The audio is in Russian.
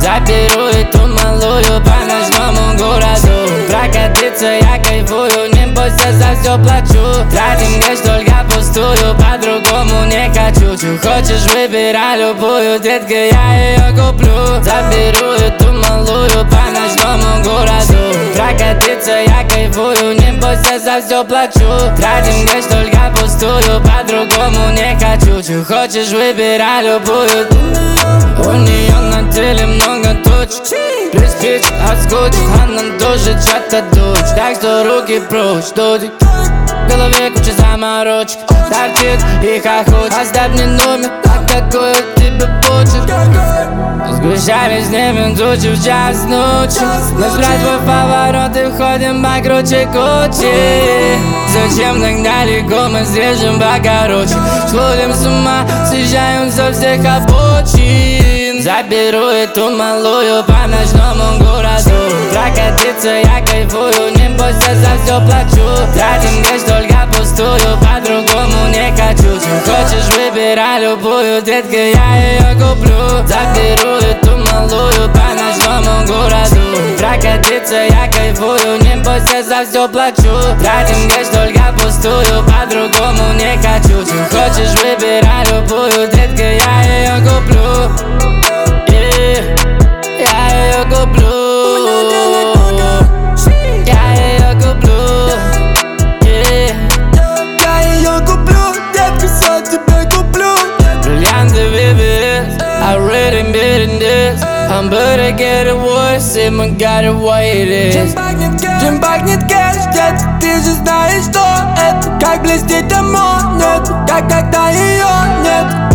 Заберу эту малую по ночному городу. Прокатиться я кайфую, не бойся, за все плачу. Тратим лишь только пустую, по-другому не хочу. Чё хочешь, выбирай любую, детка, я ее куплю. Заберу эту малую по ночному городу. Прокатиться я кайфую, не бойся, за все плачу. Тратим лишь только пустую, по-другому не хочу. Чё хочешь, выбирай любую. У нее на теле много точек, плюс пич отскочит, она тоже чья-то дочь. Так что руки прочь, додик. В голове куча заморочек, торчит и хохочет. Оставь мне номер, а какой у тебя почерк. Сгущались небом тучи в час ночи. Набрать твой поворот и входим покруче кучи. Зачем так далеко, мы срежем покороче. Сходим с ума, съезжаем со всех обочин. Заберу эту малую по ночному городу. Прокатиться я кайфую, не бойся, за все плачу. Тратим лишь только пустую, по-другому не хочу. Чё хочешь, выбирай любую, детка, я ее куплю. Заберу эту малую по ночному городу. Прокатиться я кайфую, не бойся, за все плачу. Тратим лишь только пустую, по-другому не хочу. Чё хочешь, выбирай любую, детка, я ее куплю. Я ее куплю. Я ее куплю. Я ее куплю, детка, все тебе куплю. Бриллианты VVS, I really been in this. I'm better get it worse, и мы got it what it is. Чем пахнет кэш, детка, ты же знаешь, что это. Как блестит амон, нет, как когда ее нет.